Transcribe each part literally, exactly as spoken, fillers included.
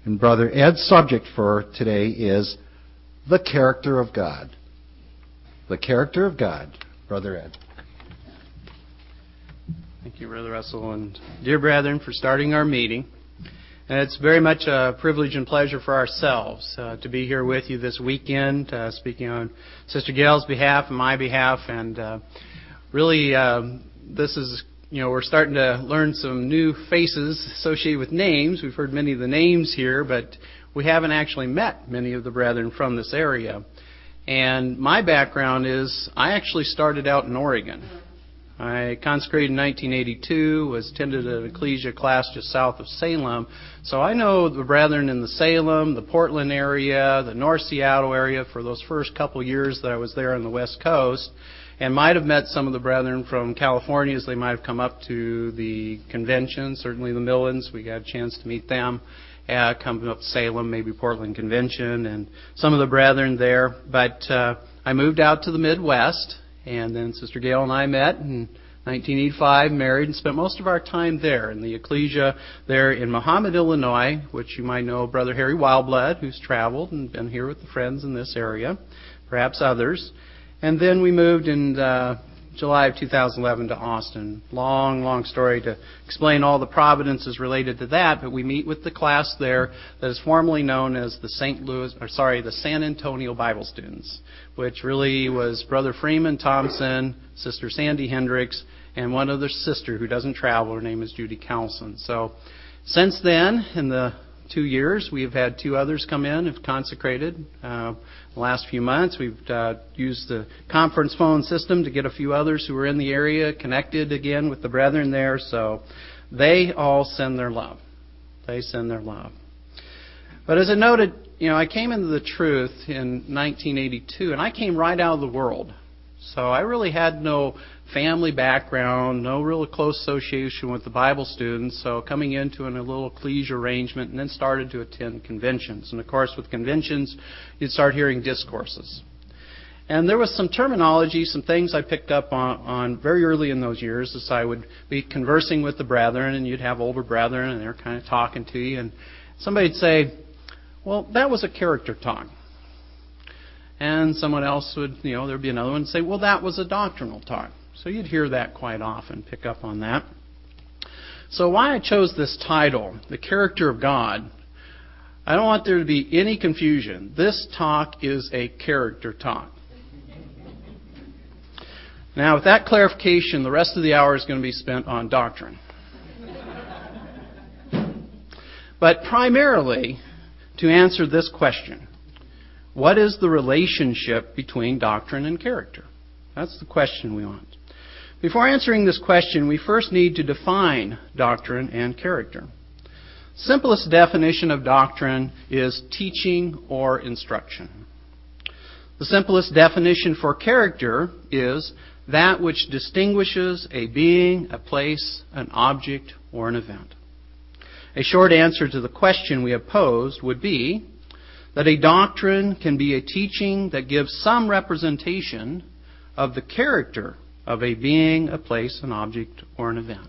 And Brother Ed's subject for today is the character of God. The character of God. Brother Ed. Thank you, Brother Russell, and dear brethren, for starting our meeting. And it's very much a privilege and pleasure for ourselves uh, to be here with you this weekend, uh, speaking on Sister Gail's behalf and my behalf. And uh, really, um, this is, you know, we're starting to learn some new faces associated with names. We've heard many of the names here, but we haven't actually met many of the brethren from this area. And my background is I actually started out in Oregon. I consecrated in nineteen eighty-two, was attended an ecclesia class just south of Salem. So I know the brethren in the Salem, the Portland area, the North Seattle area for those first couple years that I was there on the West Coast, and might have met some of the brethren from California as they might have come up to the convention, certainly the Millans. We got a chance to meet them. Uh, coming up to Salem, maybe Portland Convention, and some of the brethren there. But uh, I moved out to the Midwest. And then Sister Gail and I met in nineteen eighty-five, married, and spent most of our time there in the ecclesia there in Mahomet, Illinois, which you might know Brother Harry Wildblood, who's traveled and been here with the friends in this area, perhaps others. And then we moved in uh, July of two thousand eleven to Austin. Long, long story to explain all the providences related to that, but we meet with the class there that is formerly known as the Saint Louis, or sorry, the San Antonio Bible Students, which really was Brother Freeman Thompson, Sister Sandy Hendricks, and one other sister who doesn't travel. Her name is Judy Carlson. So since then, in the two years, we've had two others come in, have consecrated. Uh, the last few months, we've uh, used the conference phone system to get a few others who are in the area connected again with the brethren there. So they all send their love. They send their love. But as I noted, you know, I came into the truth in nineteen eighty-two, and I came right out of the world. So I really had no family background, no real close association with the Bible students, so coming into in a little ecclesia arrangement, and then started to attend conventions. And of course, with conventions, you'd start hearing discourses. And there was some terminology, some things I picked up on, on very early in those years as I would be conversing with the brethren, and you'd have older brethren, and they're kind of talking to you, and somebody'd say, well, that was a character talk. And someone else would, you know, there'd be another one and say, well, that was a doctrinal talk. So you'd hear that quite often, pick up on that. So why I chose this title, The Character of God, I don't want there to be any confusion. This talk is a character talk. Now, with that clarification, the rest of the hour is going to be spent on doctrine. But primarily, to answer this question, what is the relationship between doctrine and character? That's the question we want. Before answering this question, we first need to define doctrine and character. Simplest definition of doctrine is teaching or instruction. The simplest definition for character is that which distinguishes a being, a place, an object, or an event. A short answer to the question we have posed would be that a doctrine can be a teaching that gives some representation of the character of a being, a place, an object, or an event.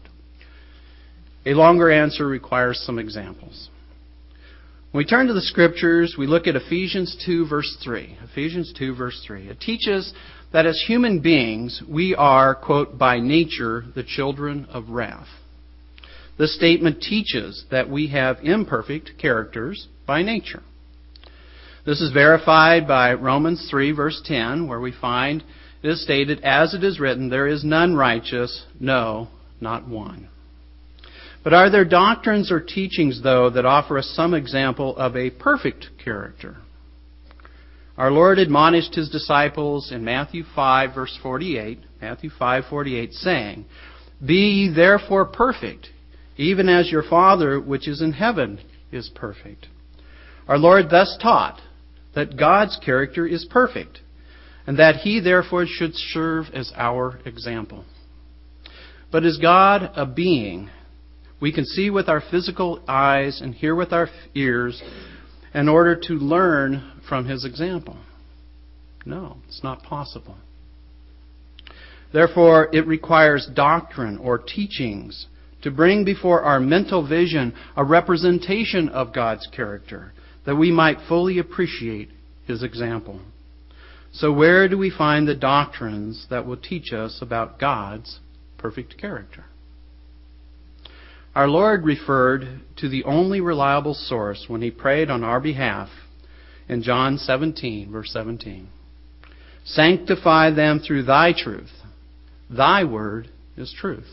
A longer answer requires some examples. When we turn to the Scriptures, we look at Ephesians two, verse three. Ephesians two, verse three. It teaches that as human beings, we are, quote, by nature, the children of wrath. This statement teaches that we have imperfect characters by nature. This is verified by Romans three, verse ten, where we find it is stated, as it is written, there is none righteous, no, not one. But are there doctrines or teachings, though, that offer us some example of a perfect character? Our Lord admonished His disciples in Matthew five, verse forty-eight, Matthew five, forty-eight, saying, be ye therefore perfect, even as your Father which is in heaven is perfect. Our Lord thus taught that God's character is perfect, and that He therefore should serve as our example. But is God a being we can see with our physical eyes and hear with our ears in order to learn from His example? No, it's not possible. Therefore, it requires doctrine or teachings to bring before our mental vision a representation of God's character, that we might fully appreciate His example. So where do we find the doctrines that will teach us about God's perfect character? Our Lord referred to the only reliable source when He prayed on our behalf in John seventeen, verse seventeen. Sanctify them through Thy truth. Thy word is truth.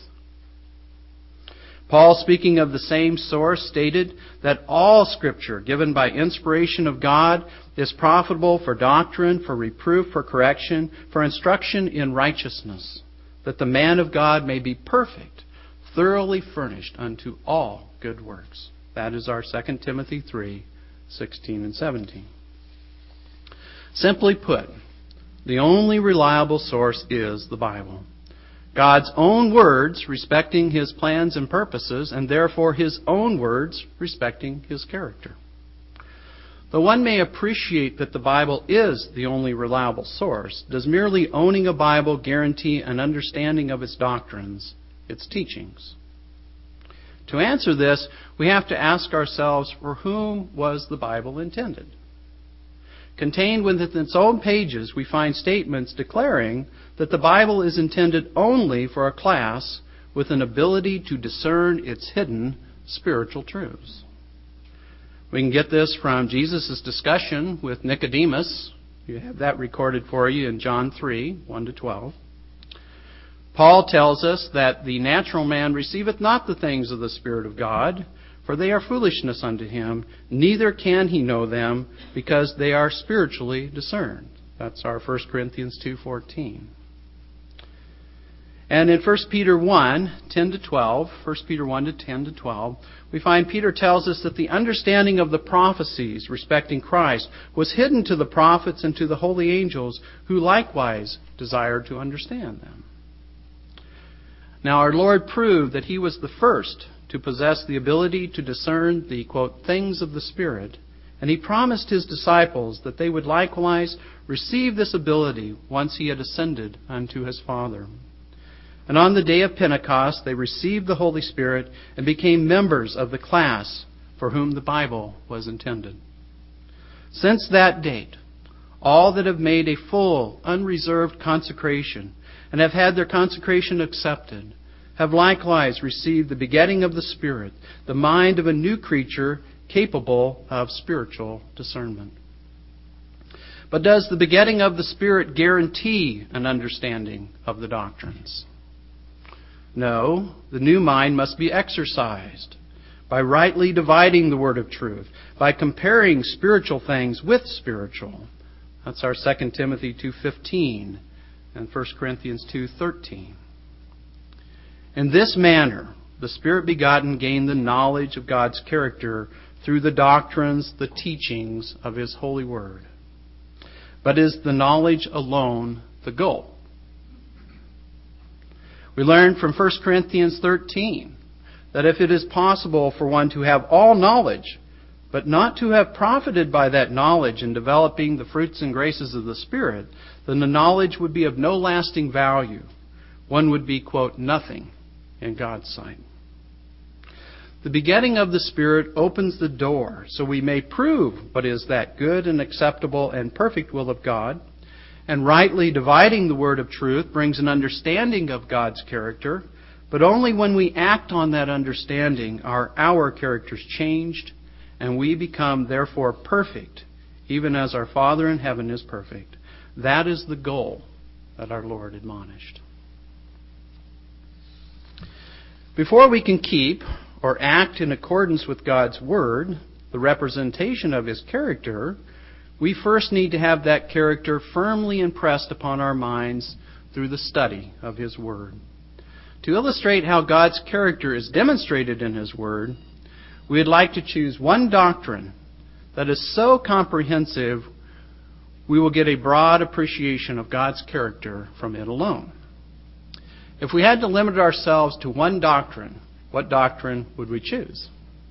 Paul, speaking of the same source, stated that all Scripture given by inspiration of God is profitable for doctrine, for reproof, for correction, for instruction in righteousness, that the man of God may be perfect, thoroughly furnished unto all good works. That is our Second Timothy three, sixteen and seventeen. Simply put, the only reliable source is the Bible. God's own words respecting His plans and purposes, and therefore His own words respecting His character. Though one may appreciate that the Bible is the only reliable source, does merely owning a Bible guarantee an understanding of its doctrines, its teachings? To answer this, we have to ask ourselves, for whom was the Bible intended? Contained within its own pages, we find statements declaring that the Bible is intended only for a class with an ability to discern its hidden spiritual truths. We can get this from Jesus' discussion with Nicodemus. You have that recorded for you in John three, one to twelve. Paul tells us that the natural man receiveth not the things of the Spirit of God, for they are foolishness unto him, neither can he know them, because they are spiritually discerned. That's our First Corinthians two fourteen. And in First Peter one, ten to twelve, First Peter one to ten to twelve, we find Peter tells us that the understanding of the prophecies respecting Christ was hidden to the prophets and to the holy angels, who likewise desired to understand them. Now our Lord proved that He was the first to possess the ability to discern the, quote, things of the Spirit, and He promised His disciples that they would likewise receive this ability once He had ascended unto His Father. And on the day of Pentecost, they received the Holy Spirit and became members of the class for whom the Bible was intended. Since that date, all that have made a full, unreserved consecration and have had their consecration accepted have likewise received the begetting of the Spirit, the mind of a new creature capable of spiritual discernment. But does the begetting of the Spirit guarantee an understanding of the doctrines? No, the new mind must be exercised by rightly dividing the word of truth, by comparing spiritual things with spiritual. That's our Second Timothy two fifteen and First Corinthians two thirteen. In this manner, the Spirit begotten gain the knowledge of God's character through the doctrines, the teachings of His holy word. But is the knowledge alone the goal? We learn from First Corinthians thirteen that if it is possible for one to have all knowledge, but not to have profited by that knowledge in developing the fruits and graces of the Spirit, then the knowledge would be of no lasting value. One would be, quote, nothing in God's sight. The begetting of the Spirit opens the door so we may prove what is that good and acceptable and perfect will of God, and rightly dividing the word of truth brings an understanding of God's character, but only when we act on that understanding are our characters changed, and we become therefore perfect, even as our Father in heaven is perfect. That is the goal that our Lord admonished. Before we can keep or act in accordance with God's Word, the representation of His character, we first need to have that character firmly impressed upon our minds through the study of His Word. To illustrate how God's character is demonstrated in His Word, we would like to choose one doctrine that is so comprehensive we will get a broad appreciation of God's character from it alone. If we had to limit ourselves to one doctrine, what doctrine would we choose?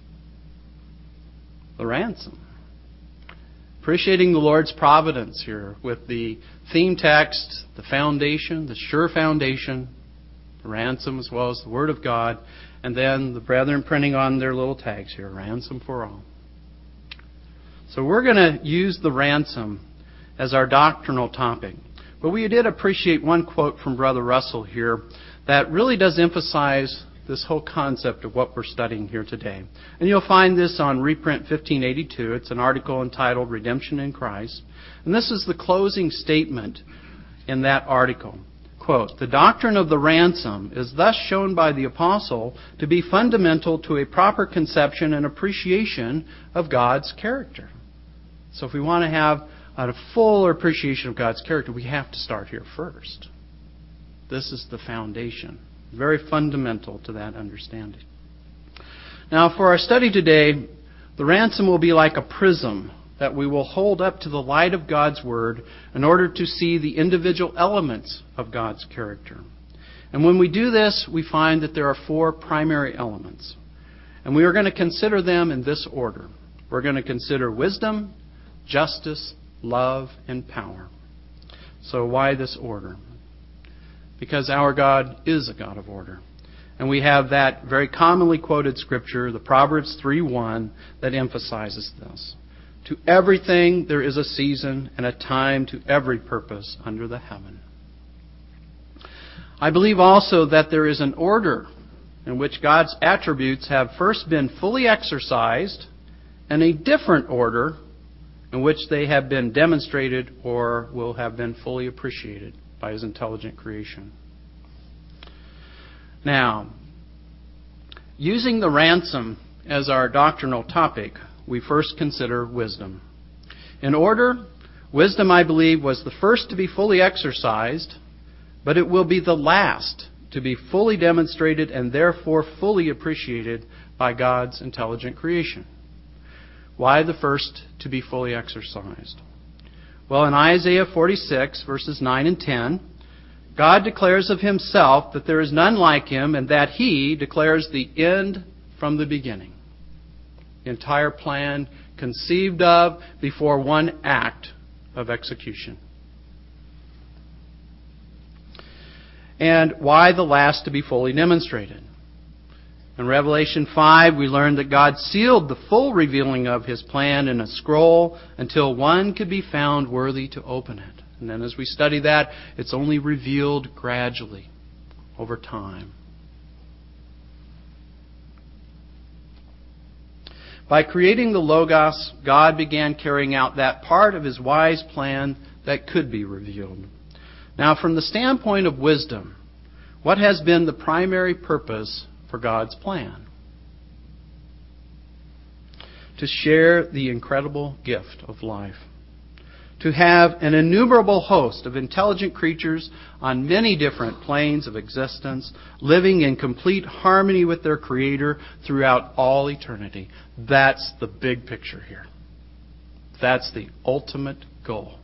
The ransom. Appreciating the Lord's providence here with the theme text, the foundation, the sure foundation. The ransom as well as the Word of God. And then the brethren printing on their little tags here, ransom for all. So we're going to use the ransom as our doctrinal topic. But we did appreciate one quote from Brother Russell here that really does emphasize this whole concept of what we're studying here today. And you'll find this on reprint fifteen eighty-two. It's an article entitled Redemption in Christ. And this is the closing statement in that article. Quote, "The doctrine of the ransom is thus shown by the apostle to be fundamental to a proper conception and appreciation of God's character." So if we want to have a full appreciation of God's character, we have to start here first. This is the foundation. Very fundamental to that understanding. Now, for our study today, the ransom will be like a prism that we will hold up to the light of God's Word in order to see the individual elements of God's character. And when we do this, we find that there are four primary elements. And we are going to consider them in this order. We're going to consider wisdom, justice, love, and power. So why this order? Because our God is a God of order. And we have that very commonly quoted scripture, the Proverbs three one, that emphasizes this. To everything there is a season and a time to every purpose under the heaven. I believe also that there is an order in which God's attributes have first been fully exercised and a different order in which they have been demonstrated or will have been fully appreciated by His intelligent creation. Now, using the ransom as our doctrinal topic, we first consider wisdom. In order, wisdom, I believe, was the first to be fully exercised, but it will be the last to be fully demonstrated and therefore fully appreciated by God's intelligent creation. Why the first to be fully exercised? Well, in Isaiah forty-six, verses nine and ten, God declares of Himself that there is none like Him and that He declares the end from the beginning. The entire plan conceived of before one act of execution. And why the last to be fully demonstrated? In Revelation five, we learn that God sealed the full revealing of His plan in a scroll until one could be found worthy to open it. And then as we study that, it's only revealed gradually over time. By creating the Logos, God began carrying out that part of His wise plan that could be revealed. Now, from the standpoint of wisdom, what has been the primary purpose for God's plan? To share the incredible gift of life. To have an innumerable host of intelligent creatures on many different planes of existence, living in complete harmony with their Creator throughout all eternity. That's the big picture here. That's the ultimate goal.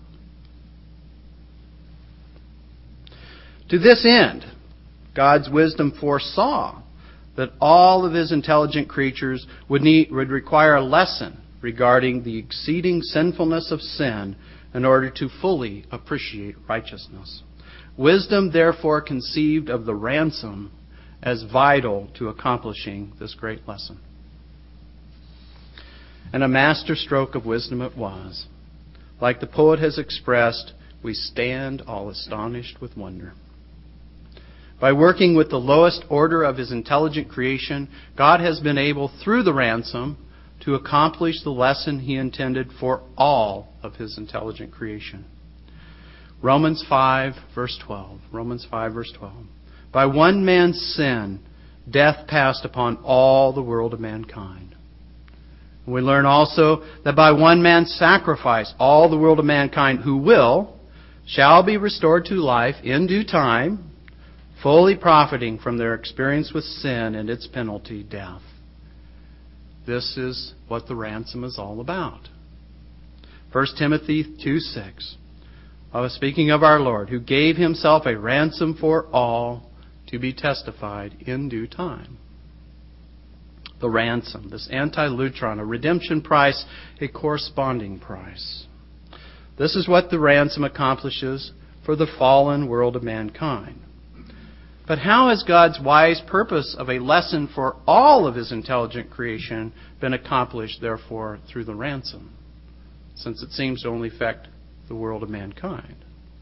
To this end, God's wisdom foresaw that all of His intelligent creatures would need, would require a lesson regarding the exceeding sinfulness of sin in order to fully appreciate righteousness. Wisdom therefore conceived of the ransom as vital to accomplishing this great lesson. And a master stroke of wisdom it was. Like the poet has expressed, we stand all astonished with wonder. By working with the lowest order of His intelligent creation, God has been able, through the ransom, to accomplish the lesson He intended for all of His intelligent creation. Romans five, verse twelve. Romans five, verse twelve. By one man's sin, death passed upon all the world of mankind. We learn also that by one man's sacrifice, all the world of mankind who will, shall be restored to life in due time, fully profiting from their experience with sin and its penalty, death. This is what the ransom is all about. First Timothy two six. I was speaking of our Lord, who gave Himself a ransom for all to be testified in due time. The ransom, this anti-lutron, a redemption price, a corresponding price. This is what the ransom accomplishes for the fallen world of mankind. But how has God's wise purpose of a lesson for all of His intelligent creation been accomplished, therefore, through the ransom, since it seems to only affect the world of mankind?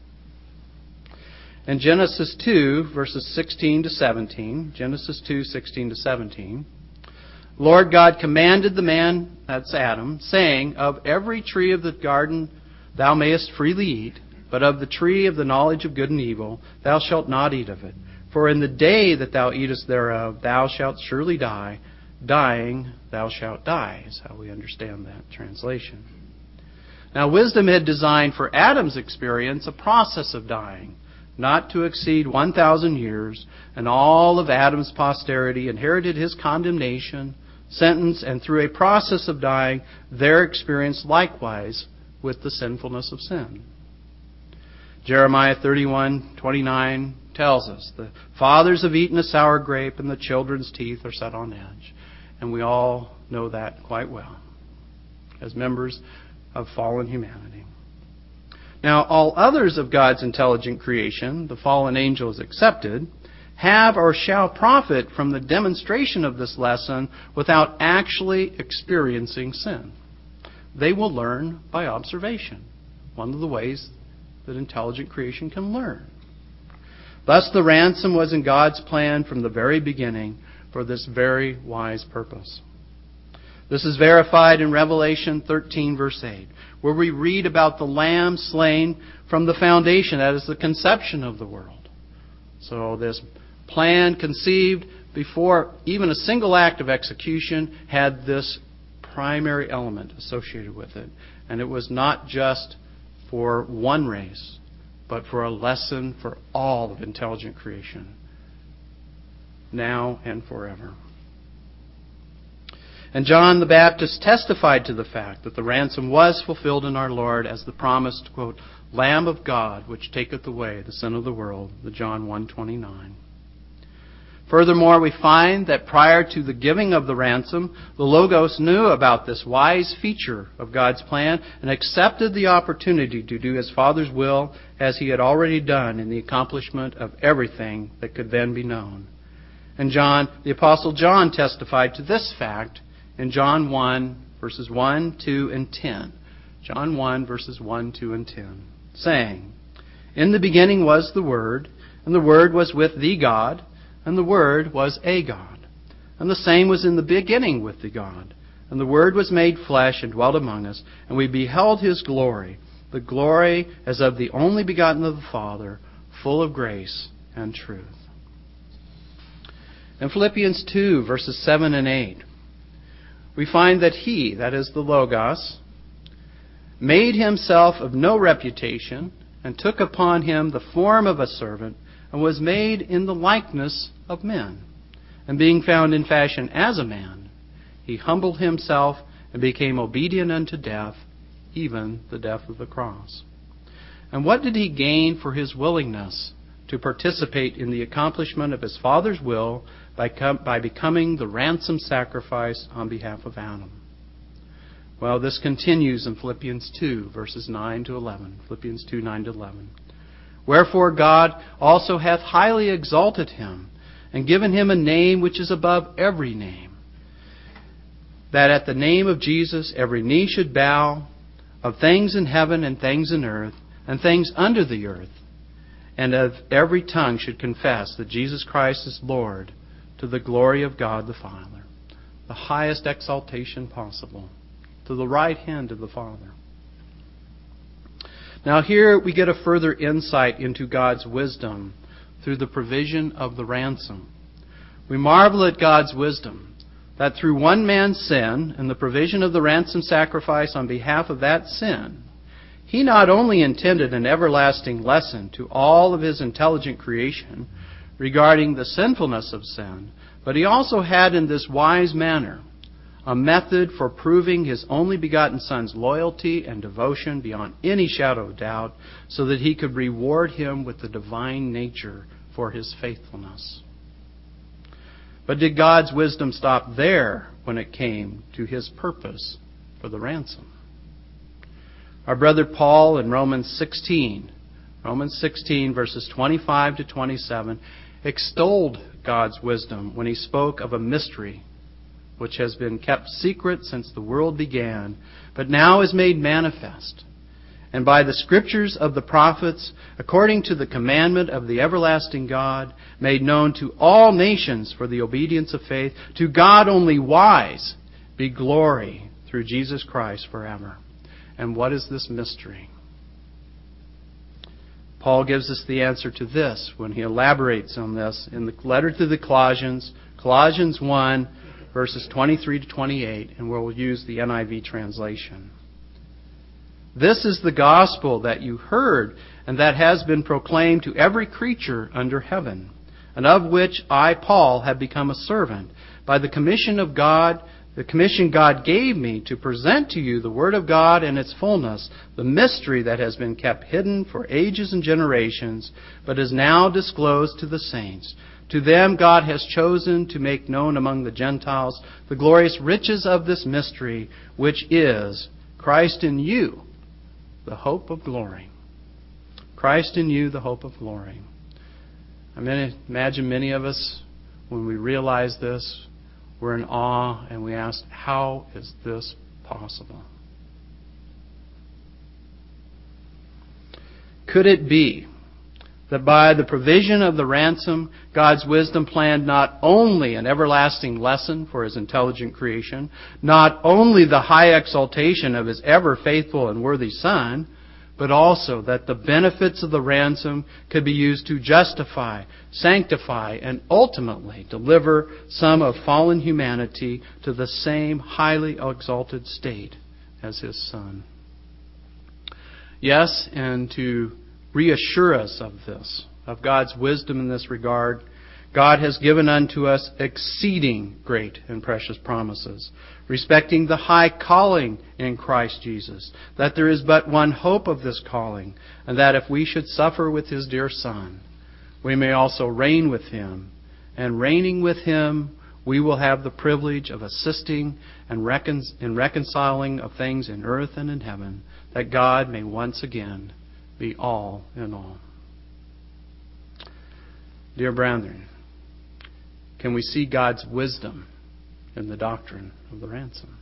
In Genesis two, verses sixteen to seventeen, Genesis two, sixteen to seventeen, Lord God commanded the man, that's Adam, saying, Of every tree of the garden thou mayest freely eat, but of the tree of the knowledge of good and evil thou shalt not eat of it. For in the day that thou eatest thereof thou shalt surely die. Dying thou shalt die, is how we understand that translation. Now wisdom had designed for Adam's experience a process of dying, not to exceed one thousand years, and all of Adam's posterity inherited his condemnation, sentence, and through a process of dying, their experience likewise with the sinfulness of sin. Jeremiah thirty-one twenty-nine tells us, the fathers have eaten a sour grape, and the children's teeth are set on edge. And we all know that quite well, as members of fallen humanity. Now, all others of God's intelligent creation, the fallen angels excepted, have or shall profit from the demonstration of this lesson without actually experiencing sin. They will learn by observation, one of the ways that intelligent creation can learn. Thus, the ransom was in God's plan from the very beginning for this very wise purpose. This is verified in Revelation thirteen, verse eight, where we read about the Lamb slain from the foundation, that is the conception of the world. So this plan conceived before even a single act of execution had this primary element associated with it. And it was not just for one race, but for a lesson for all of intelligent creation, now and forever. And John the Baptist testified to the fact that the ransom was fulfilled in our Lord as the promised, quote, Lamb of God, which taketh away the sin of the world, the John one twenty-nine. Furthermore, we find that prior to the giving of the ransom, the Logos knew about this wise feature of God's plan and accepted the opportunity to do His Father's will as He had already done in the accomplishment of everything that could then be known. And John, the Apostle John testified to this fact in John one, verses one, two, and ten. John one, verses one, two, and ten, saying, In the beginning was the Word, and the Word was with the God, and the Word was a God. And the same was in the beginning with the God. And the Word was made flesh and dwelt among us, and we beheld His glory, the glory as of the only begotten of the Father, full of grace and truth. In Philippians two, verses seven and eight, we find that He, that is the Logos, made Himself of no reputation, and took upon Him the form of a servant, and was made in the likeness of men. And being found in fashion as a man, He humbled Himself and became obedient unto death, even the death of the cross. And what did He gain for His willingness to participate in the accomplishment of His Father's will by, com- by becoming the ransom sacrifice on behalf of Adam? Well, this continues in Philippians two, verses nine to eleven. Philippians two, nine to eleven. Wherefore God also hath highly exalted Him, and given Him a name which is above every name, that at the name of Jesus every knee should bow, of things in heaven and things in earth, and things under the earth, and of every tongue should confess that Jesus Christ is Lord, to the glory of God the Father. The highest exaltation possible, to the right hand of the Father. Now here we get a further insight into God's wisdom through the provision of the ransom. We marvel at God's wisdom, that through one man's sin and the provision of the ransom sacrifice on behalf of that sin, He not only intended an everlasting lesson to all of His intelligent creation regarding the sinfulness of sin, but He also had in this wise manner a method for proving His only begotten Son's loyalty and devotion beyond any shadow of doubt, so that He could reward him with the divine nature for his faithfulness. But did God's wisdom stop there when it came to His purpose for the ransom? Our brother Paul in Romans sixteen, Romans sixteen, verses twenty-five to twenty-seven, extolled God's wisdom when he spoke of a mystery which has been kept secret since the world began, but now is made manifest. And by the scriptures of the prophets, according to the commandment of the everlasting God, made known to all nations for the obedience of faith, to God only wise, be glory through Jesus Christ forever. And what is this mystery? Paul gives us the answer to this when he elaborates on this in the letter to the Colossians, Colossians one, verses twenty-three to twenty-eight, and we'll use the N I V translation. This is the gospel that you heard and that has been proclaimed to every creature under heaven, and of which I, Paul, have become a servant by the commission of God, the commission God gave me to present to you the Word of God in its fullness, the mystery that has been kept hidden for ages and generations, but is now disclosed to the saints. To them God has chosen to make known among the Gentiles the glorious riches of this mystery, which is Christ in you, the hope of glory. Christ in you, the hope of glory. I mean, imagine many of us, when we realize this, we're in awe and we ask, how is this possible? Could it be that by the provision of the ransom, God's wisdom planned not only an everlasting lesson for His intelligent creation, not only the high exaltation of His ever faithful and worthy Son, but also that the benefits of the ransom could be used to justify, sanctify, and ultimately deliver some of fallen humanity to the same highly exalted state as His Son. Yes, and to reassure us of this, of God's wisdom in this regard, God has given unto us exceeding great and precious promises, respecting the high calling in Christ Jesus, that there is but one hope of this calling, and that if we should suffer with His dear Son, we may also reign with Him. And reigning with Him, we will have the privilege of assisting and recon- in reconciling of things in earth and in heaven, that God may once again be all in all. Dear brethren, can we see God's wisdom in the doctrine of the ransom?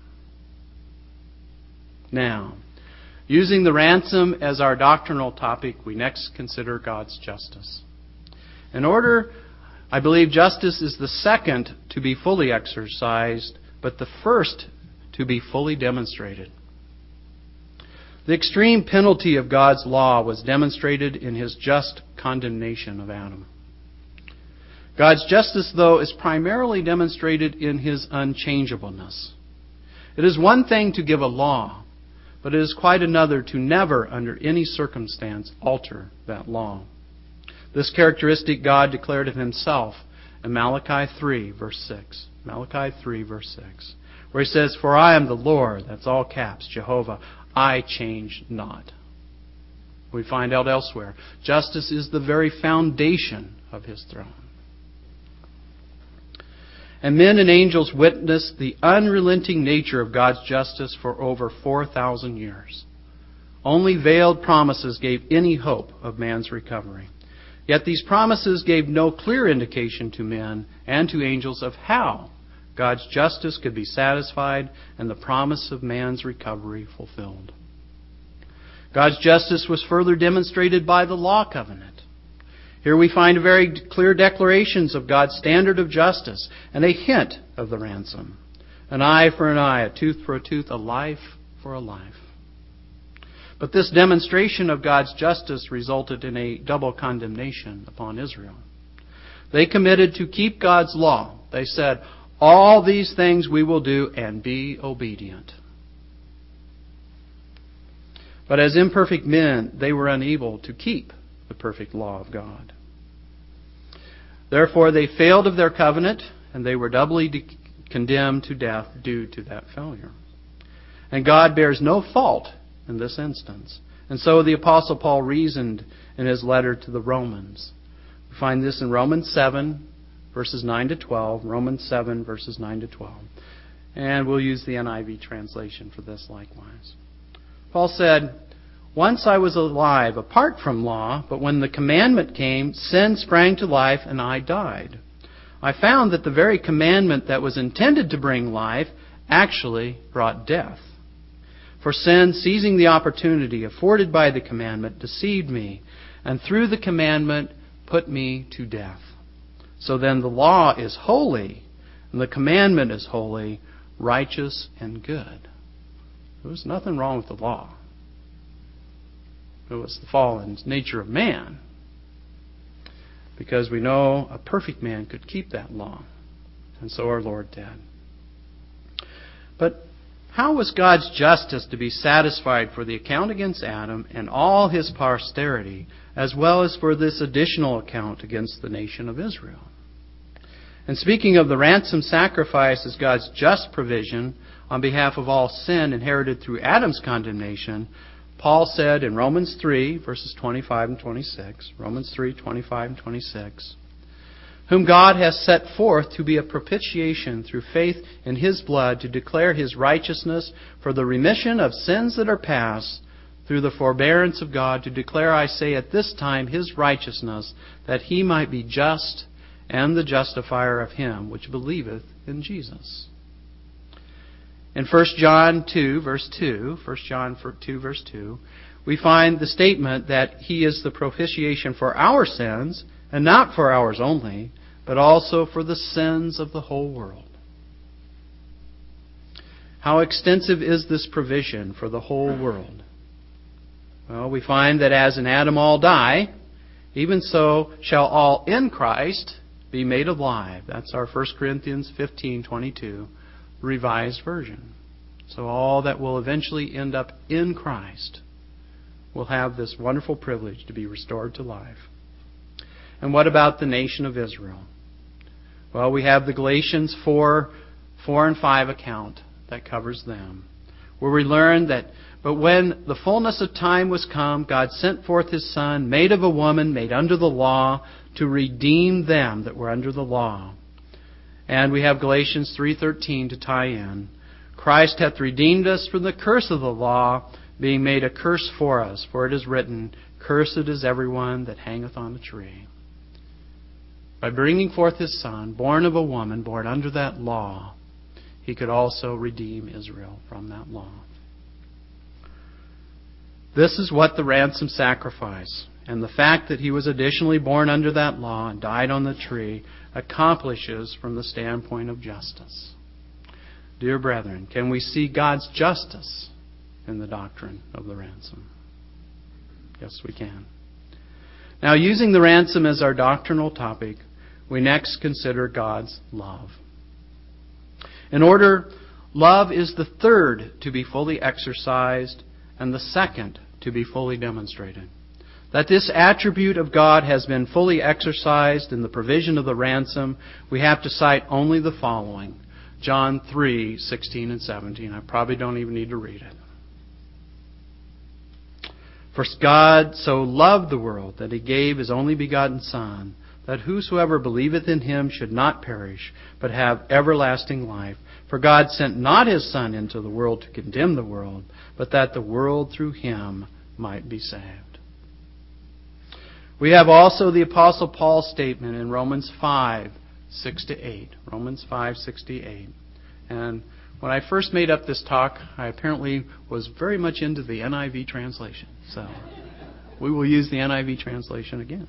Now, using the ransom as our doctrinal topic, we next consider God's justice. In order, I believe justice is the second to be fully exercised, but the first to be fully demonstrated. The extreme penalty of God's law was demonstrated in His just condemnation of Adam. God's justice, though, is primarily demonstrated in His unchangeableness. It is one thing to give a law, but it is quite another to never, under any circumstance, alter that law. This characteristic God declared of Himself in Malachi three, verse six. Malachi three, verse six. Where He says, "For I am the Lord," that's all caps, Jehovah, "I change not." We find out elsewhere, justice is the very foundation of His throne. And men and angels witnessed the unrelenting nature of God's justice for over four thousand years. Only veiled promises gave any hope of man's recovery. Yet these promises gave no clear indication to men and to angels of how God's justice could be satisfied and the promise of man's recovery fulfilled. God's justice was further demonstrated by the law covenant. Here we find very clear declarations of God's standard of justice and a hint of the ransom. An eye for an eye, a tooth for a tooth, a life for a life. But this demonstration of God's justice resulted in a double condemnation upon Israel. They committed to keep God's law. They said, "All these things we will do and be obedient." But as imperfect men, they were unable to keep the perfect law of God. Therefore, they failed of their covenant, and they were doubly de- condemned to death due to that failure. And God bears no fault in this instance. And so the Apostle Paul reasoned in his letter to the Romans. We find this in Romans seven, verses nine to twelve. Romans seven, verses nine to twelve. And we'll use the N I V translation for this likewise. Paul said, Once I was alive apart from law, but when the commandment came, sin sprang to life and I died. I found that the very commandment that was intended to bring life actually brought death. For sin, seizing the opportunity afforded by the commandment, deceived me, and through the commandment put me to death. So then the law is holy, and the commandment is holy, righteous, and good. There was nothing wrong with the law. It was the fallen nature of man. Because we know a perfect man could keep that law. And so our Lord did. But how was God's justice to be satisfied for the account against Adam and all his posterity, as well as for this additional account against the nation of Israel? And speaking of the ransom sacrifice as God's just provision on behalf of all sin inherited through Adam's condemnation, Paul said in Romans three, verses twenty-five and twenty-six, Romans three, twenty-five and twenty-six, whom God has set forth to be a propitiation through faith in His blood to declare His righteousness for the remission of sins that are past, through the forbearance of God, to declare, I say, at this time His righteousness, that He might be just and the justifier of him which believeth in Jesus. In First John two, verse two, First John two, verse two, we find the statement that He is the propitiation for our sins, and not for ours only, but also for the sins of the whole world. How extensive is this provision for the whole world? Well, we find that as in Adam all die, even so shall all in Christ be made alive. That's our First Corinthians fifteen twenty-two, Revised Version. So all that will eventually end up in Christ will have this wonderful privilege to be restored to life. And what about the nation of Israel? Well, we have the Galatians four, four and five account that covers them, where we learn that, but when the fullness of time was come, God sent forth His Son, made of a woman, made under the law, to redeem them that were under the law. And we have Galatians three thirteen to tie in. Christ hath redeemed us from the curse of the law, being made a curse for us. For it is written, Cursed is everyone that hangeth on a tree. By bringing forth His Son, born of a woman, born under that law, He could also redeem Israel from that law. This is what the ransom sacrifice and the fact that He was additionally born under that law and died on the tree accomplishes from the standpoint of justice. Dear brethren, can we see God's justice in the doctrine of the ransom? Yes, we can. Now, using the ransom as our doctrinal topic, we next consider God's love. In order, love is the third to be fully exercised and the second to be fully demonstrated. That this attribute of God has been fully exercised in the provision of the ransom, we have to cite only the following. John three, sixteen and seventeen. I probably don't even need to read it. For God so loved the world that He gave His only begotten Son, that whosoever believeth in Him should not perish, but have everlasting life. For God sent not His Son into the world to condemn the world, but that the world through Him might be saved. We have also the Apostle Paul's statement in Romans five, six to eight. Romans five, six to eight. And when I first made up this talk, I apparently was very much into the N I V translation. So we will use the N I V translation again.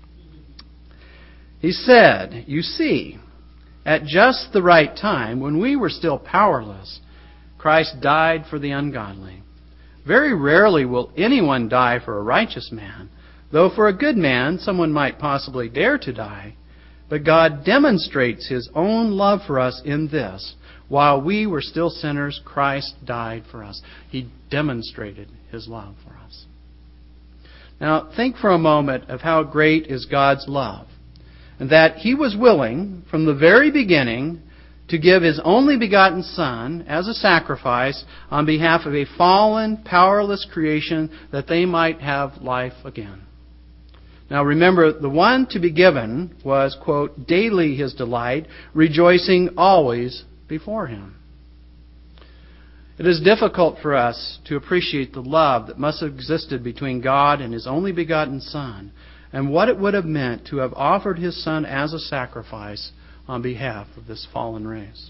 He said, You see, at just the right time, when we were still powerless, Christ died for the ungodly. Very rarely will anyone die for a righteous man, though for a good man someone might possibly dare to die. But God demonstrates His own love for us in this. While we were still sinners, Christ died for us. He demonstrated His love for us. Now, think for a moment of how great is God's love. And that He was willing, from the very beginning, to give His only begotten Son as a sacrifice on behalf of a fallen, powerless creation that they might have life again. Now remember, the one to be given was, quote, daily His delight, rejoicing always before Him. It is difficult for us to appreciate the love that must have existed between God and His only begotten Son, and what it would have meant to have offered His Son as a sacrifice on behalf of this fallen race.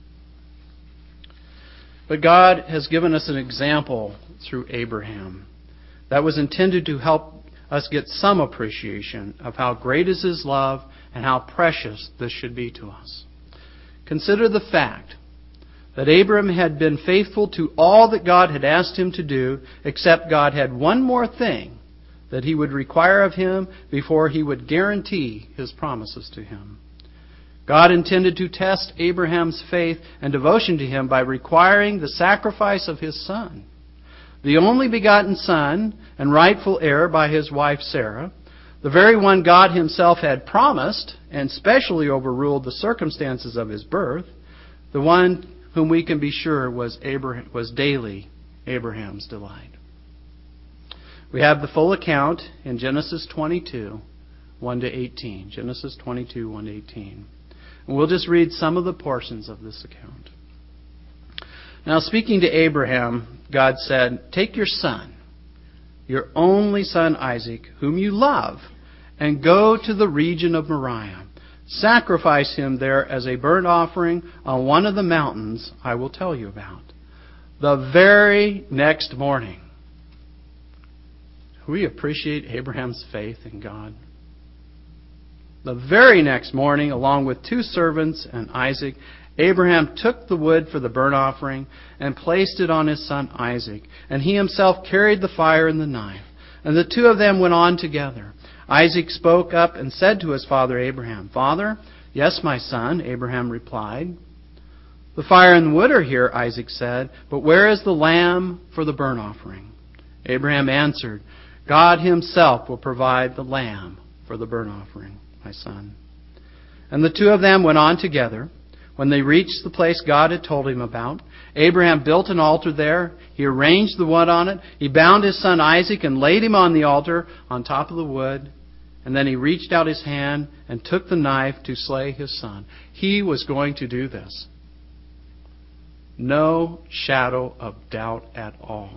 But God has given us an example through Abraham that was intended to help us get some appreciation of how great is His love and how precious this should be to us. Consider the fact that Abraham had been faithful to all that God had asked him to do, except God had one more thing that He would require of him before He would guarantee His promises to him. God intended to test Abraham's faith and devotion to Him by requiring the sacrifice of his son. The only begotten son and rightful heir by his wife Sarah, the very one God Himself had promised and specially overruled the circumstances of his birth, the one whom we can be sure was Abraham, was daily Abraham's delight. We have the full account in Genesis twenty-two, one to eighteen. Genesis twenty-two, one to eighteen. And we'll just read some of the portions of this account. Now, speaking to Abraham, God said, "Take your son, your only son Isaac, whom you love, and go to the region of Moriah. Sacrifice him there as a burnt offering on one of the mountains I will tell you about." The very next morning. We appreciate Abraham's faith in God. The very next morning, along with two servants and Isaac, Abraham took the wood for the burnt offering and placed it on his son Isaac, and he himself carried the fire and the knife. And the two of them went on together. Isaac spoke up and said to his father Abraham, "Father?" "Yes, my son," Abraham replied. "The fire and the wood are here," Isaac said, "but where is the lamb for the burnt offering?" Abraham answered, "God Himself will provide the lamb for the burnt offering, my son." And the two of them went on together. When they reached the place God had told him about, Abraham built an altar there. He arranged the wood on it. He bound his son Isaac and laid him on the altar on top of the wood. And then he reached out his hand and took the knife to slay his son. He was going to do this. No shadow of doubt at all.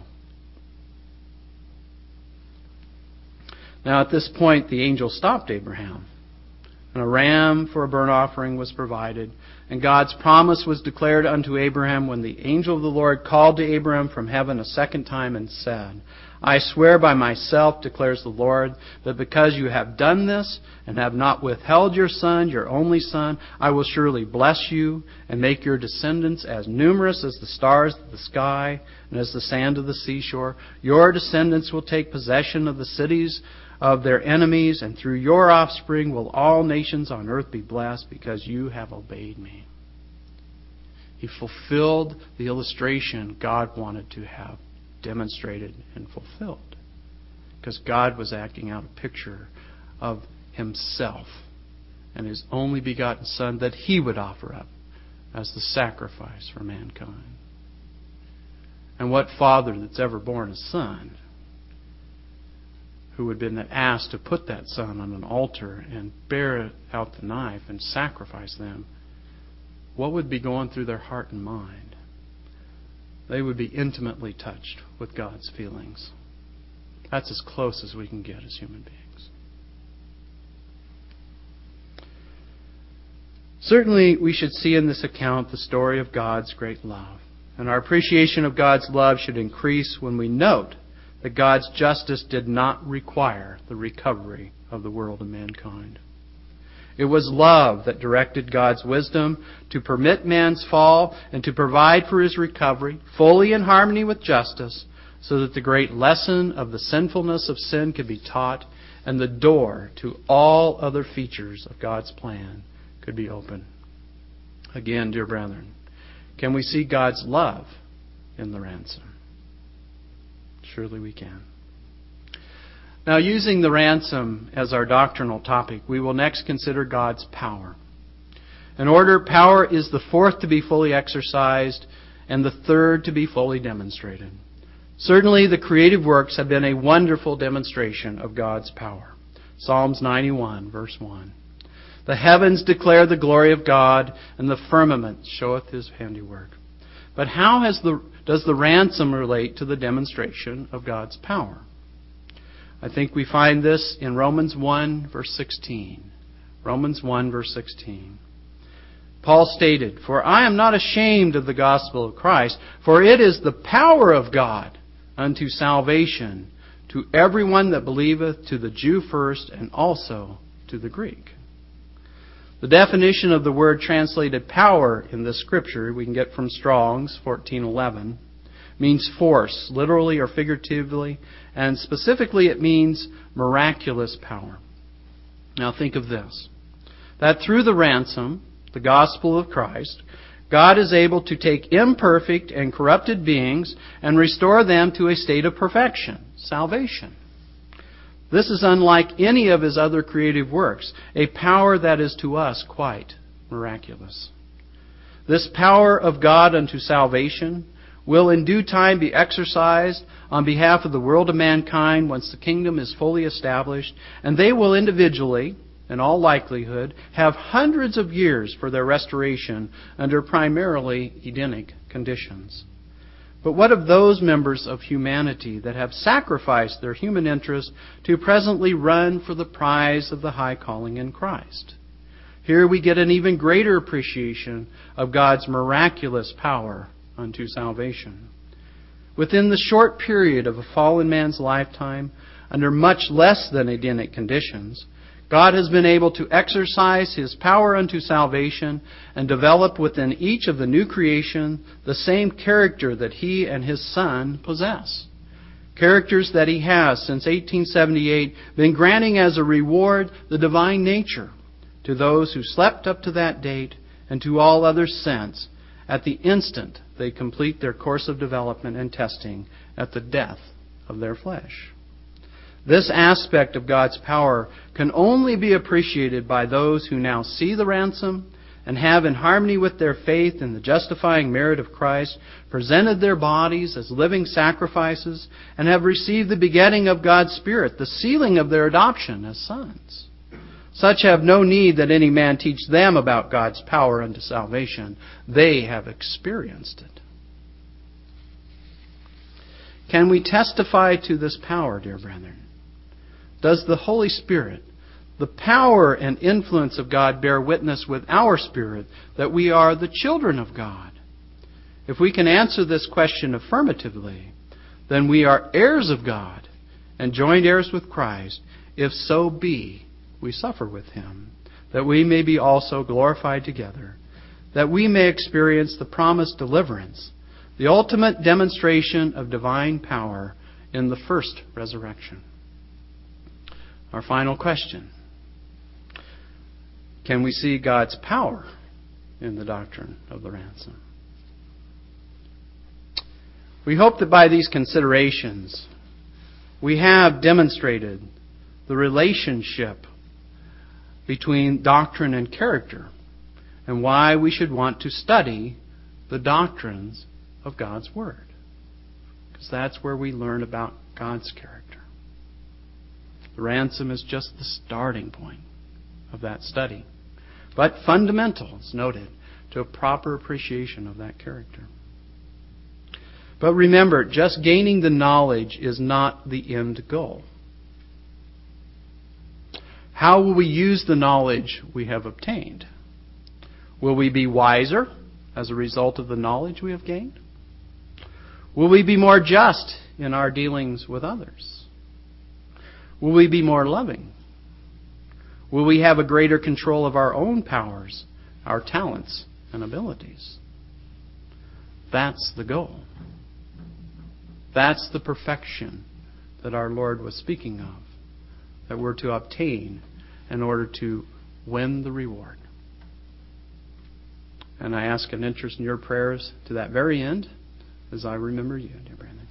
Now at this point, the angel stopped Abraham. And a ram for a burnt offering was provided. And God's promise was declared unto Abraham when the angel of the Lord called to Abraham from heaven a second time and said, "I swear by myself, declares the Lord, that because you have done this and have not withheld your son, your only son, I will surely bless you and make your descendants as numerous as the stars of the sky and as the sand of the seashore. Your descendants will take possession of the cities of their enemies, and through your offspring will all nations on earth be blessed because you have obeyed me." He fulfilled the illustration God wanted to have demonstrated and fulfilled, because God was acting out a picture of Himself and His only begotten Son that He would offer up as the sacrifice for mankind. And what father that's ever born a son who had been asked to put that son on an altar and bear out the knife and sacrifice them, what would be going through their heart and mind? They would be intimately touched with God's feelings. That's as close as we can get as human beings. Certainly, we should see in this account the story of God's great love. And our appreciation of God's love should increase when we note that God's justice did not require the recovery of the world and mankind. It was love that directed God's wisdom to permit man's fall and to provide for his recovery, fully in harmony with justice, so that the great lesson of the sinfulness of sin could be taught and the door to all other features of God's plan could be opened. Again, dear brethren, can we see God's love in the ransom? Surely we can. Now, using the ransom as our doctrinal topic, we will next consider God's power. In order, power is the fourth to be fully exercised and the third to be fully demonstrated. Certainly, the creative works have been a wonderful demonstration of God's power. Psalms ninety-one, verse one. "The heavens declare the glory of God, and the firmament showeth His handiwork." But how has the does the ransom relate to the demonstration of God's power? I think we find this in Romans one, verse sixteen. Romans one, verse sixteen. Paul stated, "For I am not ashamed of the gospel of Christ, for it is the power of God unto salvation to everyone that believeth, to the Jew first, and also to the Greek." The definition of the word translated power in this scripture we can get from Strong's fourteen eleven means force, literally or figuratively, and specifically it means miraculous power. Now think of this, that through the ransom, the gospel of Christ, God is able to take imperfect and corrupted beings and restore them to a state of perfection, salvation. This is unlike any of His other creative works, a power that is to us quite miraculous. This power of God unto salvation will in due time be exercised on behalf of the world of mankind once the kingdom is fully established, and they will individually, in all likelihood, have hundreds of years for their restoration under primarily Edenic conditions. But what of those members of humanity that have sacrificed their human interest to presently run for the prize of the high calling in Christ? Here we get an even greater appreciation of God's miraculous power unto salvation. Within the short period of a fallen man's lifetime, under much less than Edenic conditions, God has been able to exercise His power unto salvation and develop within each of the new creation the same character that He and His Son possess. Characters that He has, since eighteen seventy-eight, been granting as a reward the divine nature to those who slept up to that date and to all others since, at the instant they complete their course of development and testing at the death of their flesh. This aspect of God's power can only be appreciated by those who now see the ransom and have, in harmony with their faith in the justifying merit of Christ, presented their bodies as living sacrifices and have received the begetting of God's Spirit, the sealing of their adoption as sons. Such have no need that any man teach them about God's power unto salvation. They have experienced it. Can we testify to this power, dear brethren? Does the Holy Spirit, the power and influence of God, bear witness with our spirit that we are the children of God? If we can answer this question affirmatively, then we are heirs of God and joint heirs with Christ, if so be we suffer with Him, that we may be also glorified together, that we may experience the promised deliverance, the ultimate demonstration of divine power in the first resurrection. Our final question: can we see God's power in the doctrine of the ransom? We hope that by these considerations we have demonstrated the relationship between doctrine and character, and why we should want to study the doctrines of God's Word. Because that's where we learn about God's character. The ransom is just the starting point of that study, but fundamental, as noted, to a proper appreciation of that character. But remember, just gaining the knowledge is not the end goal. How will we use the knowledge we have obtained? Will we be wiser as a result of the knowledge we have gained? Will we be more just in our dealings with others? Will we be more loving? Will we have a greater control of our own powers, our talents, and abilities? That's the goal. That's the perfection that our Lord was speaking of, that we're to obtain in order to win the reward. And I ask an interest in your prayers to that very end as I remember you, dear Brandon.